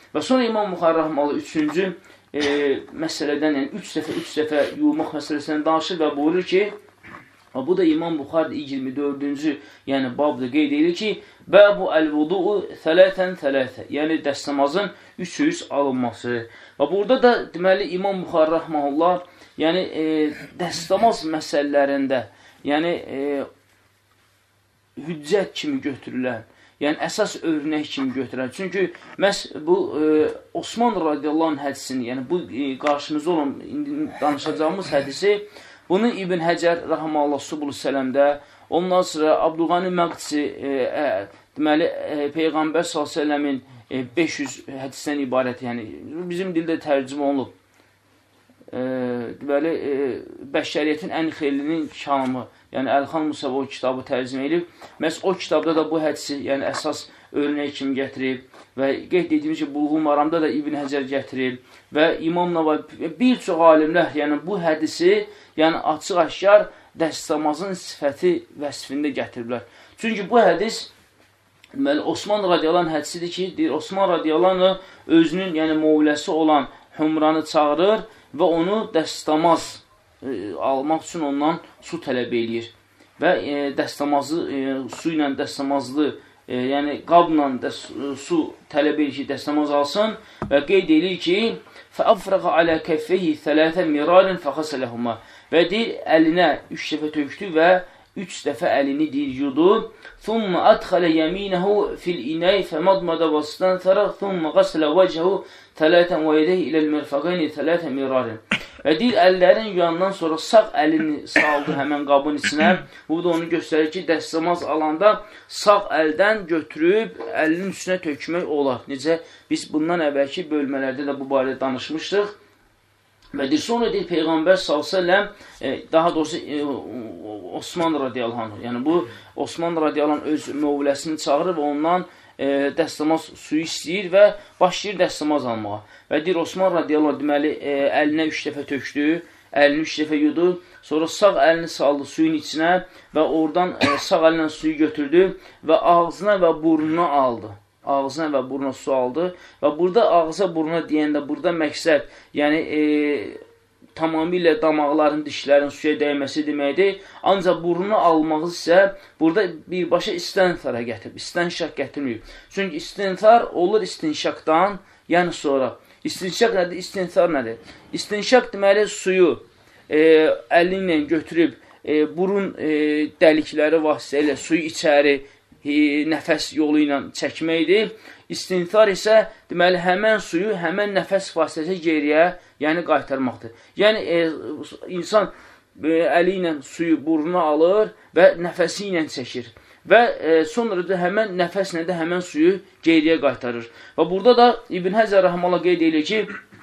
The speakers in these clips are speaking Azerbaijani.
Və sonra İmam Buxari rəhməhullah üçüncü məsələdən, yəni üç dəfə yumaq məsələsindən danışır və buyurur ki, bu da İmam Buxari 24-cü yəni babda qeyd edir ki, Bəbu əl-vudu'u thələtən, yəni dəstəmazın 300 alınması. Və burada da deməli İmam Buxari rəhməhullah yəni dəstəmaz məsələlərində yəni hüccət kimi götürülən, yəni əsas örnək kimi götürülən. Çünki məhz bu Osman radiyallahu anh hədisini, yəni bu qarşımızda olan indi danışacağımız hədisi, bunu İbn Həcər rəhməhullah Subul Sələmdə, ondan sonra Abdülqani Məqdisi deməli Peyğəmbər s.ə.v-in 500 hədisdən ibarət, yəni bizim dildə tərcümə olunub. Deməli Bəşəriyyətin ən xeylinin şanımı, yəni Əlxan Musəvi o kitabı tərcümə edib. Məhz o kitabda da bu hədisi yəni əsas örnək kimi gətirib və qeyd etdiyimiz ki, Bulğul Maramda da İbn Həcər gətirib və İmam Navavi bir çox alimlər yəni bu hədisi yəni açıq-aşkar dəstəmazın sifəti vəsfində gətiriblər. Çünki bu hədis deməli Osman radiyallahu anh hədisidir ki, deyir Osman radiyallahu anh özünün yəni moviləsi olan Humranı çağırır və onu dəstəmaz almaq üçün ondan su tələb eləyir. Və dəstəmazı su ilə dəstəmazlı yəni qabla su tələb edir ki, dəstəmaz alsın və qeyd edir ki, فَأَفْرَقَ عَلَى كَفَّهِ ثَلَاثًا مِرَارًا فَغَسَلَهُمَا və deyir, əlinə 3 dəfə tökdü və 3 dəfə əlini deyir, yudu. ثُمَّ أَدْخَلَ يَمِينَهُ فِي الْإِنَيْ فَمَضْمَدَ وَاسْتَنْثَرَ ثُمَّ غَسَلَ وَجْهَهُ ثَلَاثًا وَيَدَيْهِ إِلَى الْمِرْفَقَيْنِ ثَلَاثًا مِرَارًا və deyir, əllərin yuyandan sonra sağ əlini saldı həmən qabın içinə. Bu da onu göstərir ki, dəstəmaz alanda sağ əldən götürüb əlinin üstünə tökmək olar. Necə biz bundan əvvəlki bölmələrdə də bu barədə danışmışdıq. Və deyir, sonra deyir, Peyğəmbər s.ə.v daha doğrusu Osman radiyallahu anh, yəni bu Osman radiyallahu anh öz mövləsini çağırır və ondan dəstəmaz suyu istəyir və başlayır dəstəmaz almağa. Və deyir, Osman radiyallahu anh deməli əlinə 3 dəfə tökdü, əlini 3 dəfə yudu, sonra sağ əlini saldı suyun içinə və oradan sağ əlinlə suyu götürdü və ağzına və burnuna aldı. Ağzına və burnuna su aldı və burada ağza burnuna deyəndə burada məqsəd, yəni tamamilə damaqların, dişlərin suya dəyməsi deməkdir. Ancaq burnunu almağız isə burada birbaşa istənfara gətirib, istənşaq gətirməyib. Çünki istənfar olur istinşaqdan, yəni sonra. İstinşaq nədir? İstənfar nədir? İstinşaq deməli suyu əlinlə götürüb burun dəlikləri vasitəsilə suyu içəri nəfəs yolu ilə çəkməkdir. İstinfar isə deməli həmən suyu həmən nəfəs vasitəsilə geriyə, yəni qaytarmaqdır. Yəni insan əli ilə suyu burnuna alır və nəfəsi ilə çəkir. Və sonra da həmən nəfəslə də həmən suyu geriyə qaytarır. Və burada da İbn Həcər rəhməhullah qeyd edir ki,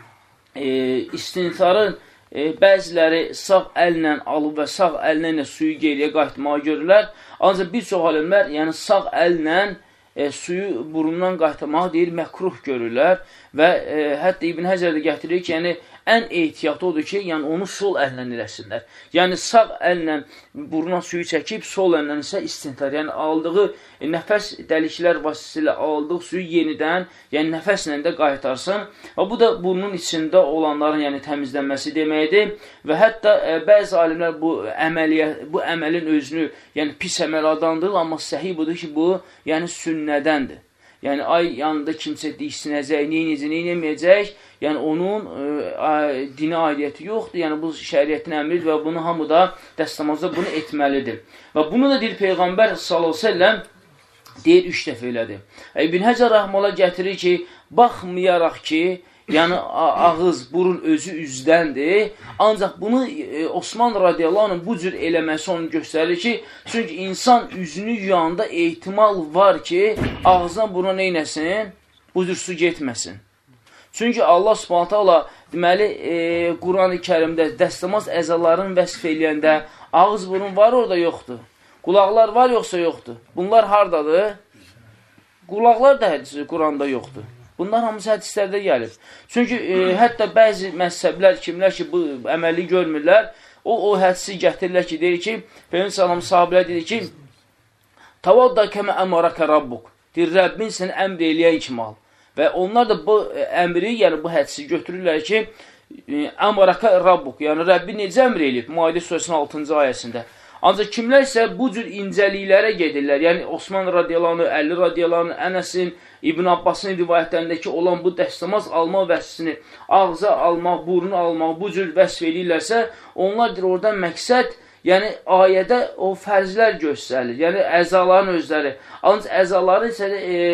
istinfarın bəziləri sağ əllə alıb və sağ əllə suyu geriyə qayıtmağa görürlər. Ancaq bir çox alimlər, yəni sağ əllə suyu burundan qayıtmağı deyir, məkruh görürlər və hətta İbn Həcər də gətirir ki, yəni ən ehtiyatı odur ki, yəni onu sol əllə eləsinlər. Yəni sağ əllə buruna suyu çəkib, sol əllə isə istintar. Yəni aldığı nəfəs dəliklər vasitəsilə aldığı suyu yenidən, yəni nəfəslə də qaytarsın. Və bu da burnun içində olanların yəni təmizlənməsi deməkdir. Və hətta bəzi alimlər bu əməlin özünü yəni pis əməl adlandırır, amma səhih budur ki, bu yəni sünnədəndir. Yəni, ay yanında kimsə diksinəcək, neynəyəcək, yəni onun dini aidiyyəti yoxdur, yəni bu şəriyyətin əmridir və bunu hamı da dəstəmazda bunu etməlidir. Və bunu da deyir Peyğəmbər s.ə.v deyir 3 dəfə elədir. İbn Həcər rəhməhullah gətirir ki, baxmayaraq ki, yəni ağız, burun özü üzdəndir. Ancaq bunu Osman radiyallahu anh bu cür eləməsi onu göstərir ki, çünki insan üzünü yuyanda ehtimal var ki, ağzına buruna neynəsin? Bu cür su getməsin. Çünki Allah subhanət hala deməli Quran-ı Kərimdə dəstəmaz əzaların vəsf eləyəndə ağız, burun var orada yoxdur. Qulaqlar var yoxsa yoxdur. Bunlar hardadır? Qulaqlar da hədisi Quranda yoxdur. Bunlar hamısı hədislərdə gəlib. Çünki hətta bəzi məzhəblər, kimlər ki, bu əməli görmürlər, o hədisi gətirirlər ki, deyir ki, Peyğəmbər sallam sahabələr deyir ki, Tavadda kəmə əmarəkə rabbuk. Deyir, Rəbbin səni əmr eləyən kimi al. Və onlar da bu əmri, yəni bu hədisi götürürlər ki, əmraka rabbuk, yəni Rəbbi necə əmr eləyib? Maidə surəsinin 6-cı ayəsində. Ancaq kimlər isə bu cür incəliklərə gedirlər, yəni Osman radiyalarını, Əli radiyalarını, Ənəsin, İbn Abbasın rivayətlərindəki olan bu dəstəmaz almaq vəsfini, ağza almaq, burnu almaq, bu cür vəsf edirlərsə, onlardır oradan məqsəd, yəni ayədə o fərzlər göstərilir, yəni əzaların özləri. Ancaq əzaları isə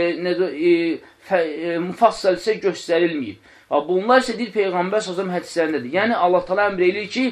müfassəl isə göstərilməyib. Bunlar isə deyir Peyğəmbər s.ə.v hədislərindədir. Yəni Allah təala əmr eləyir ki,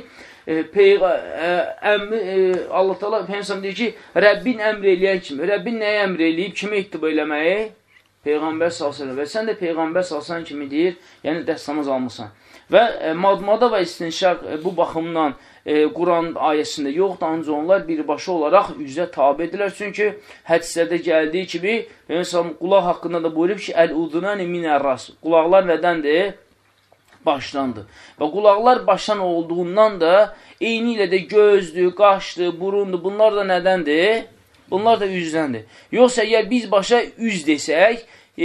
Allah təala Peyğəmbər deyir ki, Rəbbin əmr eləyən kimi, Rəbbin nəyə əmr eləyib, kimi ittiba eləməyi? Peyğəmbər s.ə.v. Və sən də Peyğəmbər s.ə.v. kimi deyir, yəni dəstəmaz almışsan. Və madmada və istinşaq bu baxımdan Quran ayəsində yoxdur, ancaq onlar birbaşa olaraq üzrə tabi edirlər. Çünki hədislərdə gəldiyi kimi, Peyğəmbər qulaq haqqında da buyurub ki, əl-udunani minər-ras. Qulaqlar nədəndir? Başdandır. Və qulaqlar başdan olduğundan da eyni ilə də gözdür, qaşdır, burundur. Bunlar da nədəndir? Bunlar da üzdəndir. Yoxsa əgər biz başa üz desək,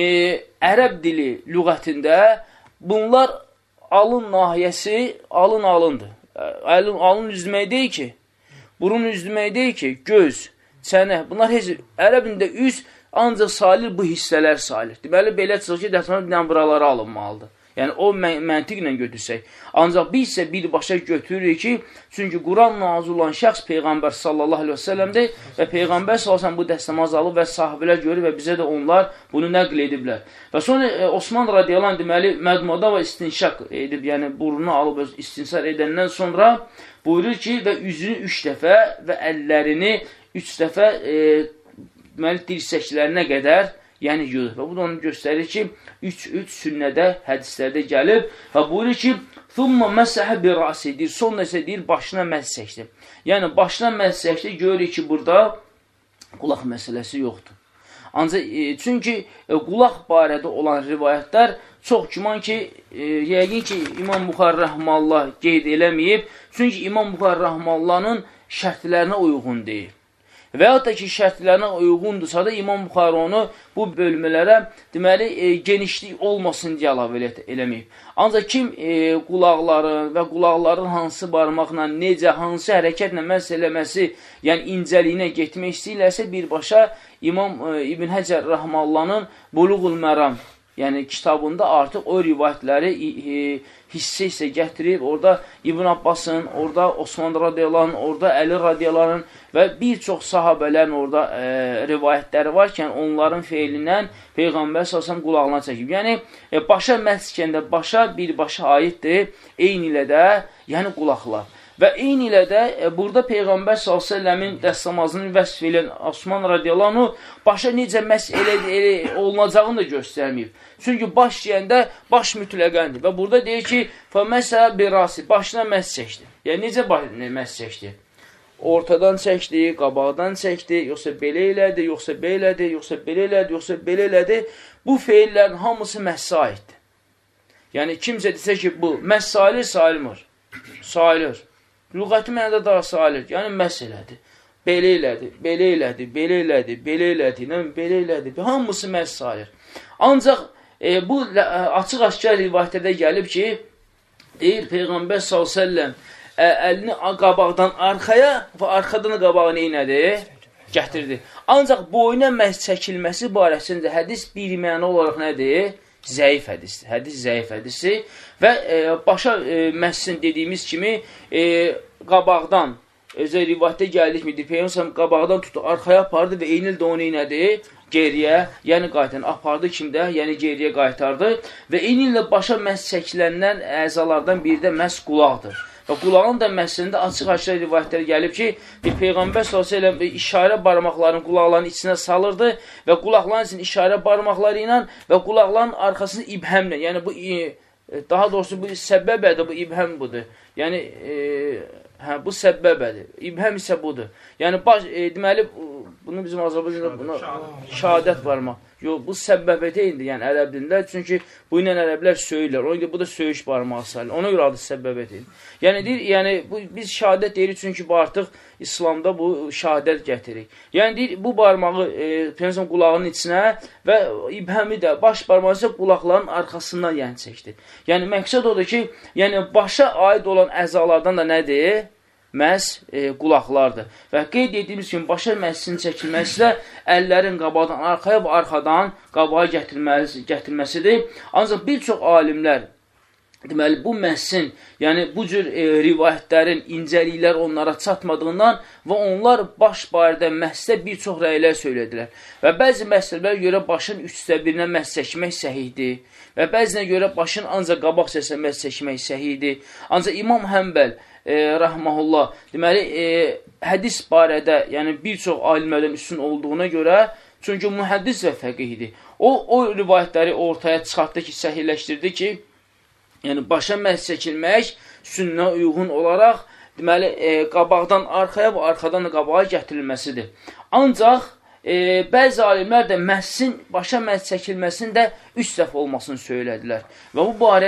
ərəb dili lüğətində bunlar alın nahiyəsi, alındır. Alın üzdmək deyil ki, burun üzdmək deyil ki, göz, çənə. Bunlar heç ərəbində üz ancaq salir bu hissələr salir. Deməli, belə çıxır ki, dəstəmaz buraları alınmalıdır. Yəni, o məntiqlə götürsək. Ancaq biz isə birbaşa götürürük ki, çünki Quran nazil olan şəxs Peyğəmbər sallallahu aleyhi və səlləmdir və Peyğəmbər sallallahu bu dəstəmaz alıb və sahabələr görür və bizə də onlar bunu nəql ediblər. Və sonra Osman radiyallahu anh deməli, mədmada və istinşaq edib, yəni burnunu alıb istinsar edəndən sonra buyurur ki, və üzünü 3 dəfə və əllərini 3 dəfə deməli, dirsəklərinə qədər yəni yudur. Və bu da onu göstərir ki, 3 sünnədə, hədislərdə gəlib və buyurur ki, ثُمَّ مَسَحَ بِرَاسِدِر. Sonra isə deyir, başına məhz çəkdi. Yəni, başına məhz çəkdi, görür ki, burada qulaq məsələsi yoxdur. Ancaq, çünki qulaq barədə olan rivayətlər çox güman ki, yəqin ki, İmam Buxar Rəhmallah qeyd eləməyib, çünki İmam Buxar Rəhmallahın şərtlərinə uyğun deyil. Və yaxud da ki, şərtlərinə uyğundursa da İmam Buxarı onu bu bölmələrə deməli, genişlik olmasın deyə əlavə eləməyib. Ancaq kim qulaqların və qulaqların hansı barmaqla, necə, hansı hərəkətlə məhz eləməsi, yəni incəliyinə getmək istəyirlərsə, birbaşa İmam İbn Həcər Rəhmallahın Buluğul Məram, yəni kitabında artıq o rivayətləri hissə gətirib, orada İbn Abbasın, orada Osman radiyalarının, orada Əli radiyalarının və bir çox sahabələrin orada rivayətləri varkən, onların feilindən Peyğəmbər s.ə.v qulağına çəkib. Yəni, başa məskəndə başa birbaşa aiddir, eyni ilə də, yəni qulaqlar. Və eyni ilə də burada Peyğəmbər s.ə.v-in dəstəmazının vəsf eləyən Osman radiyallahu başa necə məhz olunacağını da göstərməyib. Çünki baş deyəndə baş mütləqəndir. Və burada deyir ki, fəməsə birasi, başına məhz çəkdi. Yəni, necə məhz çəkdi? Ortadan çəkdi, qabaqdan çəkdi, yoxsa belə elədi, yoxsa belə elədi, yoxsa belə elədi, yoxsa belə elədi. Bu feillərin hamısı məhsə aiddir. Yəni, kimsə desə ki, bu məhz salir, sayılmır. Sayılır. Lüğəti mənədə daha salir. Yəni, məhz elədi. Belə elədi, belə elədi, belə elədi, belə elədi, belə elədi. Hamısı məhz salir. Ancaq bu açıq-aşkar rivayətlərdə gəlib ki, deyir Peyğəmbər s.ə.v əlini qabaqdan arxaya və arxadan qabağa neynədi? Gətirdi. Ancaq boyuna məhz çəkilməsi barəsində hədis bir məna olaraq nədir? Zəif hədisdir. Hədis zəif hədisi və başa məhsin dediyimiz kimi qabaqdan, özə rivayətdə gəldik midir? Peyğəmbər qabaqdan tutdu, arxaya apardı və eyni ildə onu nədir? Geriyə, yəni qaytardı. Apardı kimdə? Yəni geriyə qaytardı və eyni ildə başa məhz çəkiləndən əzalardan biri də məhz qulaqdır. Və qulağın da məhsində açıq-aşkar rivayətləri gəlib ki, Peyğəmbər s.ə.v işarə barmaqlarını qulaqların içinə salırdı və qulaqların içində işarə barmaqları ilə və qulaqların arxasını ibhəmlə, yəni bu, daha doğrusu bu səbbəbədir, bu ibhəm budur. Yəni, bu səbbəbədir, ibhəm isə budur. Yəni, deməli, bunu bizim Azərbaycanda şəhadət barmaq. Yox, bu səbbəbəteyindir, yəni ərəb dilində. Çünki bu ilə ərəblər söyürlər. Ona görə bu da söyüş barmağı sayılır. Ona görə adı səbbəbəteyin. Yəni, deyir, biz şəhadət deyirik, çünki bu artıq İslamda bu şəhadət gətirir. Yəni, deyir, bu barmağı qulağının içinə və ibhəmi də, baş barmağı isə qulaqların arxasından yəni çəkdir. Yəni, məqsəd odur ki, yəni, başa aid olan əzalardan da nədir? Məhz qulaqlardır. Və qeyd etdiyimiz kimi, başa məhsinin çəkilməsi də əllərin qabaqdan arxaya və arxadan qabağa gətirməsidir. Ancaq bir çox alimlər, deməli, bu məhsin, yəni bu cür rivayətlərin incəliklər onlara çatmadığından və onlar baş barədə məhsdə bir çox rəylər söylədilər. Və bəzi məsələlərə görə başın 3/1-nə məhs çəkmək səhihdir. Və bəzinə görə başın ancaq qabaq səsə məhs çəkmək səhihdir. Ancaq İmam Həmbəl rəhməhullah, deməli, hədis barədə, yəni bir çox alimlərdən üstün olduğuna görə, çünki mühəddis və fəqihdir. O rivayətləri ortaya çıxartdı ki, səhihləşdirdi ki, yəni başa məhz çəkilmək sünnə uyğun olaraq, deməli, qabaqdan arxaya və arxadan qabağa gətirilməsidir. Ancaq, bəzi alimlər də məhsin, başa məhz çəkilməsinin də 3 dəfə olmasını söylədilər. Və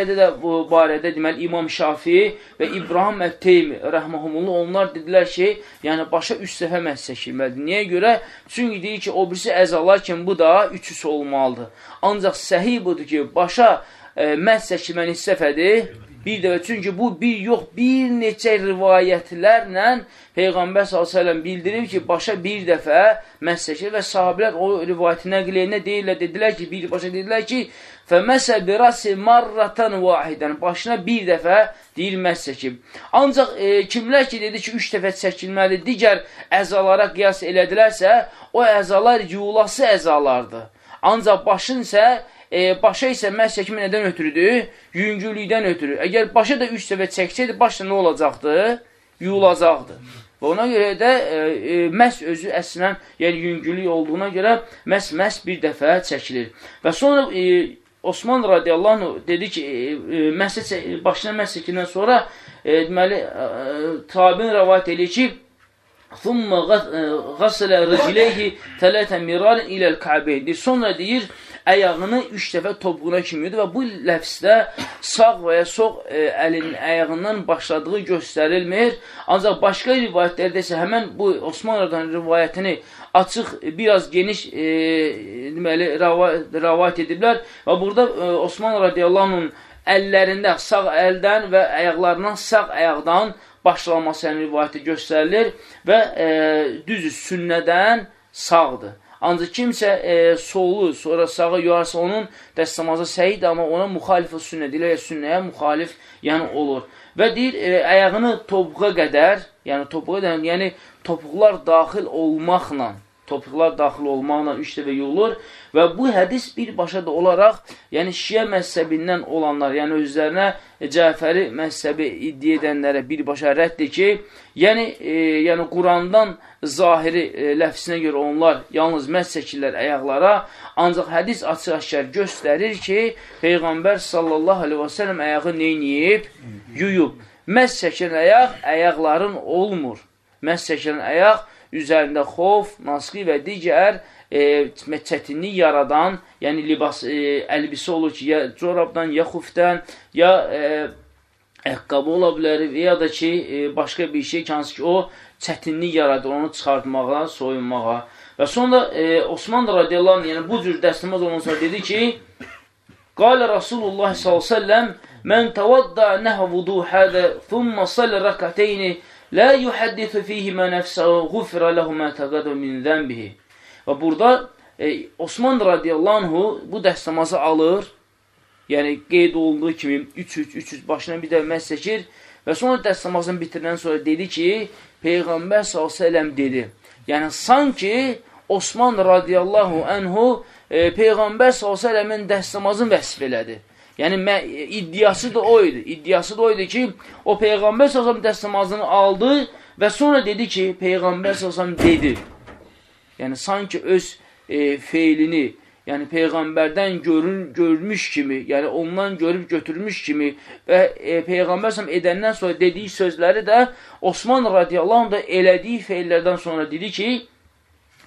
bu barədə deməli, İmam Şafii və İbrahim Ət-Teymi rəhməhumullah, onlar dedilər ki, yəni başa 3 dəfə məhz çəkilməlidir. Niyə görə? Çünki deyir ki, o birisi əzalar kimi bu da 3 olmalıdır. Ancaq səhih budur ki, başa məhz çəkilmənin səfədir. Bir dəfə, çünki bu bir neçə rivayətlərlə Peyğəmbər s.ə.v bildirir ki, başa bir dəfə məhz çəkilir və sahabilər o rivayəti nəql edinə deyirlər, dedilər ki, birbaşa dedilər ki, fəməsə birasi marratan vahidən, başına bir dəfə deyir məhz çəkib. Ancaq kimlər ki, dedi ki, 3 dəfə çəkilməli, digər əzalara qiyas elədilərsə, o əzalar yulası əzalardır. Ancaq başın isə başa isə məhz çəkimi nədən ötürüdür? Yüngüllükdən ötürü. Əgər başa da 3 dəfə çəksəydi, başda nə olacaqdı? Yuyulacaqdı. Və ona görə də məhz özü əslən, yəni yüngüllük olduğuna görə məhz bir dəfə çəkilir. Və sonra Osman radiyallahu anh dedi ki, başına məhz çəkindən sonra deməli, tabin rəvayət edir ki, ثُمَّ غَسَلَ رِجِلَيْهِ ثَلَاثًا مِرَارًا إِلَى الْكَعْبَيْنِ. Sonra deyir, əyağını 3 dəfə topuğuna kimi yuydu və bu ləfsdə sağ və ya sol əlinin ayağından başladığı göstərilmir. Ancaq başqa rivayətlərdə isə həmən bu Osman radiyallahu rivayətini açıq, biraz geniş deməli, rəvayət ediblər və burada Osman radiyallahu əllərində sağ əldən və ayaqlarından sağ ayaqdan başlanmasının rivayəti göstərilir və düzü sünnədən sağdır. Ancaq kimsə solu, sonra sağı yuyarsa onun dəstəmazı səhiddir, amma ona müxalifə sünnə deyilir, sünnəyə müxalif yəni olur. Və deyir, ayağını topuğa qədər, yəni topuqlar daxil olmaqla, 3 dəfə yuyulur və bu hədis birbaşa da olaraq, yəni Şiə məzhəbindən olanlar, yəni özlərinə Cəfəri məzhəbi iddia edənlərə birbaşa rəddir ki, yəni Qurandan zahiri ləfsinə görə onlar yalnız məhz çəkirlər ayaqlara, ancaq hədis açıq-aşkar göstərir ki, Peyğəmbər sallallahu aleyhi və səlləm ayağı neyniyib? Yuyub. Məhz çəkilən ayaqların olmur. Məhz çəkilən ayaq üzərində xof, nasqi və digər çətinlik yaradan, yəni əlbisi olur ki, ya corabdan, ya xufdən, ya əqqabı ola bilər və ya da ki, başqa bir şey hansı ki, o çətinlik yaradır, onu çıxartmağa, soyunmağa. Və sonra Osman radiyallahu anh, yəni bu cür dəstəmaz olan sonra dedi ki, Qalə Rasulullah s.ə.v Mən təvadda nəhə vudu hədə thumma salli rəkəteyni لا يحدث فيهما نفسه غفر له ما تقدم من ذنبه. Və burada Osman radiyallahu anhu bu dəstəmazı alır, yəni qeyd olunduğu kimi 300 başına bir də məhz çəkir və sonra dəstəmazını bitirdən sonra dedi ki, Peyğəmbər s.ə.v dedi. Yəni sanki Osman radiyallahu anhu Peyğəmbər s.ə.v-in dəstəmazını vəsf elədi. Yəni, iddiası da o idi. İddiası da o idi ki, o Peyğəmbər s.ə.v dəstəmazını aldı və sonra dedi ki, Peyğəmbər s.ə.v dedi. Yəni, sanki öz feilini, yəni Peyğəmbərdən görmüş kimi, yəni ondan görüb götürmüş kimi və Peyğəmbər s.ə.v edəndən sonra dediyi sözləri də Osman radiyallahu anh da elədiyi feillərdən sonra dedi ki,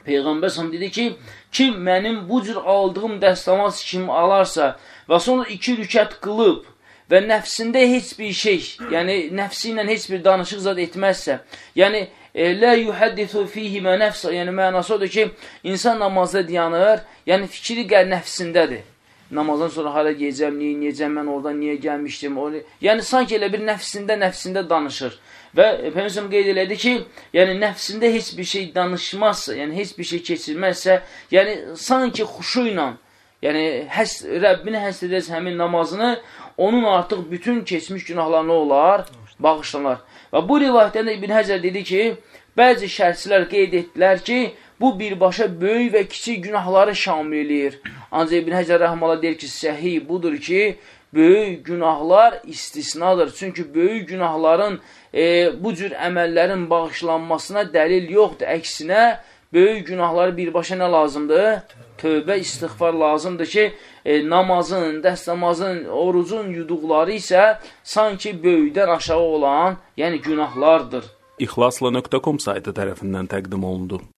Peyğəmbər s.ə.v dedi ki, kim mənim bu cür aldığım dəstəmaz kimi alarsa və sonra 2 rükət qılıb və nəfsində heç bir şey, yəni nəfsi ilə heç bir danışıq zad etməzsə, yəni lə yuhəddithu fihimə nəfsə, yəni mənası odur ki, insan namazda dayanır, yəni fikri nəfsindədir. Namazdan sonra hala yiyəcəm, niyə mən oradan niyə gəlmişdim, yəni sanki elə bir nəfsində danışır. Və Peyğəmbər qeyd elədi ki, yəni nəfsində heç bir şey danışmazsa, yəni heç bir şey keçirməzsə, yəni sanki xuşu ilə, yəni Rəbbini həsr edəsə həmin namazını, onun artıq bütün keçmiş günahlarına olar, bağışlanır. Və bu rivayətdən də İbn Həcər dedi ki, bəzi şərhçilər qeyd etdilər ki, bu birbaşa böyük və kiçik günahları şamil eləyir. Ancaq İbn Həcər rəhməhullah deyir ki, səhih budur ki, böyük günahlar istisnadır. Çünki böyük günahların bu cür əməllərin bağışlanmasına dəlil yoxdur. Əksinə, böyük günahları birbaşa nə lazımdır? Tövbə, istiğfar lazımdır ki, namazın, dəstəmazın, orucun yuduqları isə sanki böyükdən aşağı olan, yəni günahlardır. İxlasla.com saytı tərəfindən təqdim olundu.